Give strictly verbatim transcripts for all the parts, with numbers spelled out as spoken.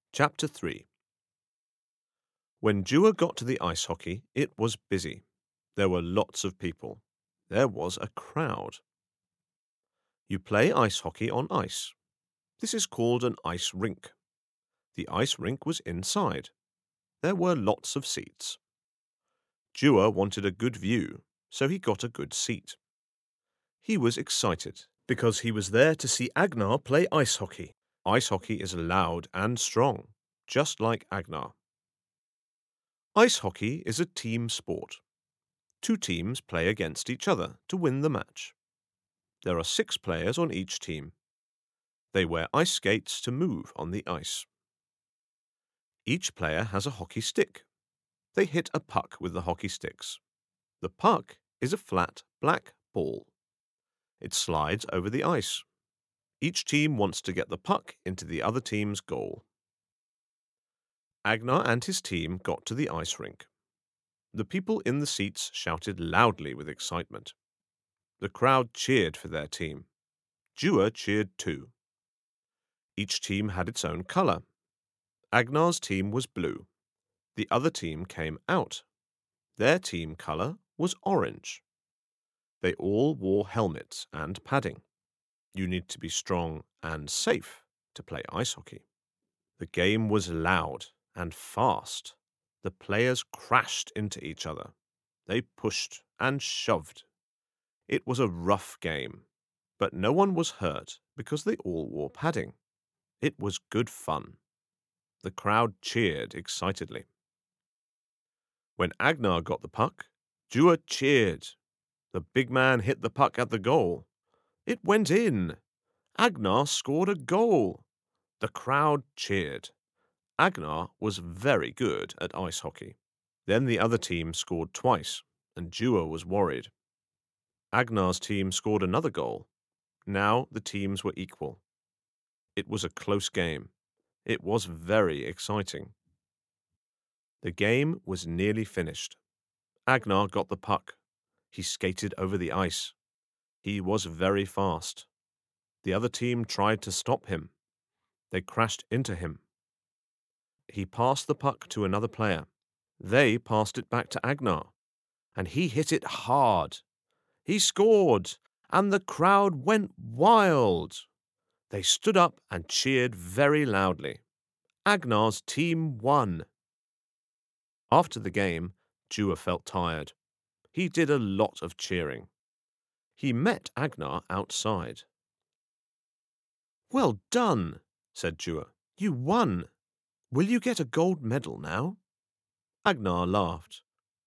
Chapter three. When Dewar got to the ice hockey, it was busy. There were lots of people. There was a crowd. You play ice hockey on ice. This is called an ice rink. The ice rink was inside. There were lots of seats. Dewar wanted a good view, so he got a good seat. He was excited because he was there to see Agnar play ice hockey. Ice hockey is loud and strong, just like Agnar. Ice hockey is a team sport. Two teams play against each other to win the match. There are six players on each team. They wear ice skates to move on the ice. Each player has a hockey stick. They hit a puck with the hockey sticks. The puck is a flat black ball. It slides over the ice. Each team wants to get the puck into the other team's goal. Agnar and his team got to the ice rink. The people in the seats shouted loudly with excitement. The crowd cheered for their team. Dewar cheered too. Each team had its own color. Agnar's team was blue. The other team came out. Their team color was orange. They all wore helmets and padding. You need to be strong and safe to play ice hockey. The game was loud and fast. The players crashed into each other. They pushed and shoved. It was a rough game, but no one was hurt because they all wore padding. It was good fun. The crowd cheered excitedly. When Agnar got the puck, Dewar cheered. The big man hit the puck at the goal. It went in. Agnar scored a goal. The crowd cheered. Agnar was very good at ice hockey. Then the other team scored twice, and Dewar was worried. Agnar's team scored another goal. Now the teams were equal. It was a close game. It was very exciting. The game was nearly finished. Agnar got the puck. He skated over the ice. He was very fast. The other team tried to stop him. They crashed into him. He passed the puck to another player. They passed it back to Agnar, and he hit it hard. He scored, and the crowd went wild. They stood up and cheered very loudly. Agnar's team won. After the game, Dewar felt tired. He did a lot of cheering. He met Agnar outside. "Well done," said Dewar. "You won. Will you get a gold medal now?" Agnar laughed.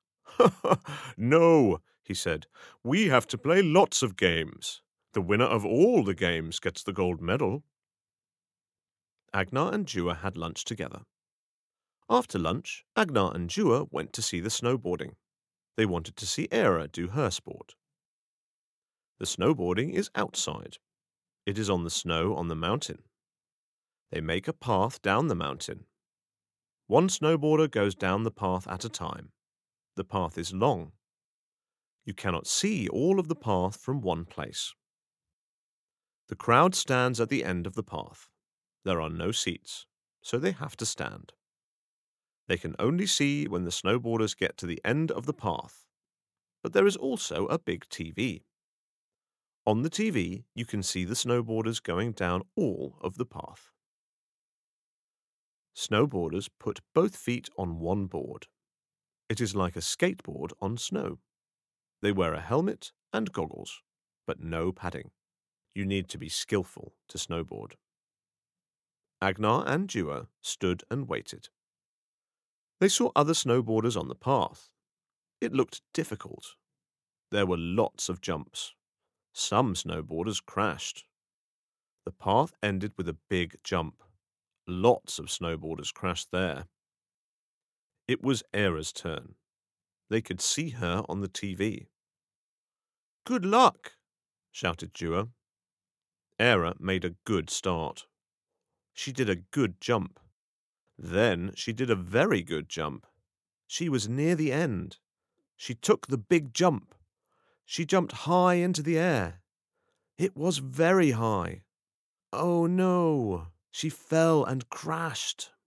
"No," he said. "We have to play lots of games. The winner of all the games gets the gold medal." Agnar and Dewar had lunch together. After lunch, Agnar and Dewar went to see the snowboarding. They wanted to see Eira do her sport. The snowboarding is outside. It is on the snow on the mountain. They make a path down the mountain. One snowboarder goes down the path at a time. The path is long. You cannot see all of the path from one place. The crowd stands at the end of the path. There are no seats, so they have to stand. They can only see when the snowboarders get to the end of the path. But there is also a big T V. On the T V, you can see the snowboarders going down all of the path. Snowboarders put both feet on one board. It is like a skateboard on snow. They wear a helmet and goggles, but no padding. You need to be skillful to snowboard. Agnar and Dewar stood and waited. They saw other snowboarders on the path. It looked difficult. There were lots of jumps. Some snowboarders crashed. The path ended with a big jump. Lots of snowboarders crashed there. It was Eira's turn. They could see her on the T V. "Good luck!" shouted Dewar. Eira made a good start. She did a good jump. Then she did a very good jump. She was near the end. She took the big jump. She jumped high into the air. It was very high. Oh no! She fell and crashed.